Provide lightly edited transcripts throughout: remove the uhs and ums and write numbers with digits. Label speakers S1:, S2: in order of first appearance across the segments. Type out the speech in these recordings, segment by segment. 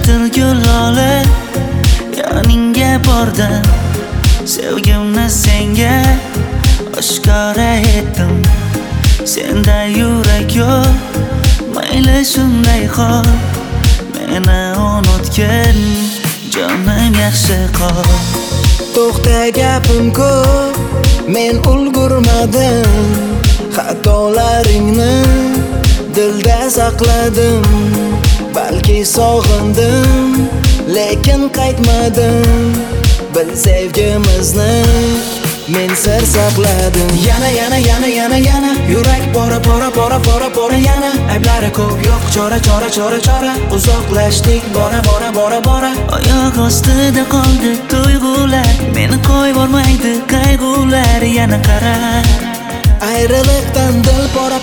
S1: atirgul lola yoningga bordim, sevgimni senga oshkora etdim. Senda yurak yo'q, mayli shunday qol, meni unutgin, jonim yaxshi qol.
S2: To'xta gapim ko'p, men ulgurmadim, xatolaringni dilda saqladim. Balki sog'indim, lekin qaytmadim. Bil sevgimizni men sir saqladim. Yana yurak bora yana. Ayblari ko'p yo'q, chora uzoqlashdik bora.
S1: Oyoq ostida qoldi tuyg'ular, meni qo'yvormaydi qayg'ular. Yana qara,
S2: ayriliqdan dil pora.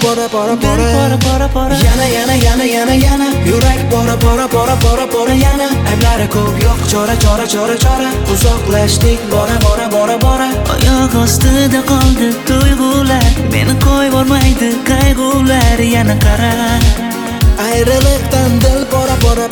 S2: Yana yurak bora yana. Ayblari ko'p yo'q, chora uzoqlashdik bora.
S1: oyoq ostida qoldi tuyg'ular, meni qo'yvormaydi qayg'ular. Yana qara,
S2: ayriliqdan dil pora.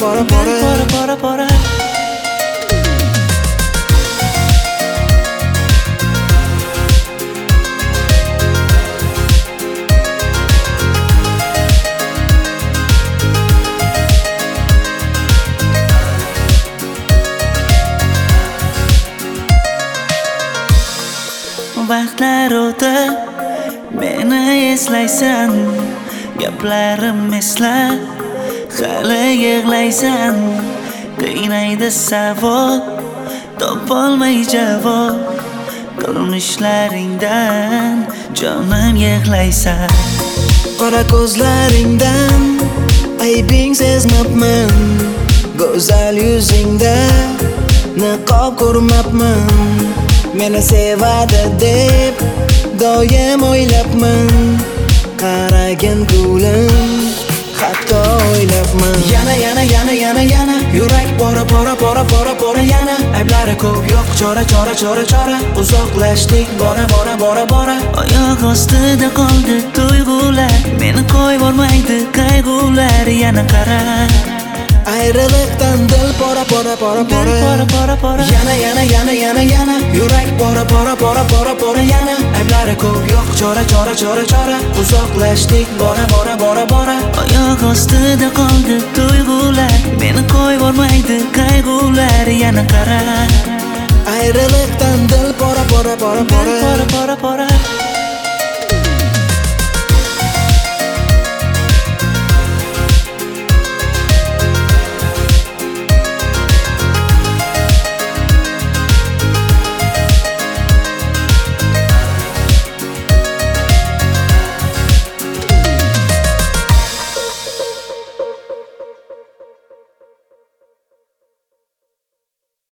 S1: Vaqtlar o'tib meni eslaysan, gaplarim eslab hali yig'laysan. Qiynaydi savol, topolmay javob, qilmishlaringdan jonim yig'laysan.
S2: Qora ko'zlaringdan aybing sezmabman, go'zal yuzingda niqob ko'rmabman. Meni sevadi deb doim o'ylabman, qaragin ko'lim hatto o'ylabman. Yana yurak bora yana. Ayblari ko'p yo'q, chora uzoqlashdik bora.
S1: Oyoq ostida qoldi tuyg'ular, meni qo'yvormaydi qayg'ular. Yana qara,
S2: ayriliqdan dil pora. Yana yurak bora yana. Ayblari ko'p yo'q, chora uzoqlashdik bora.
S1: oyoq ostida qoldi tuyg'ular, meni qo'yvormaydi qayg'ular. Yana qara,
S2: ayriliqdan dil pora.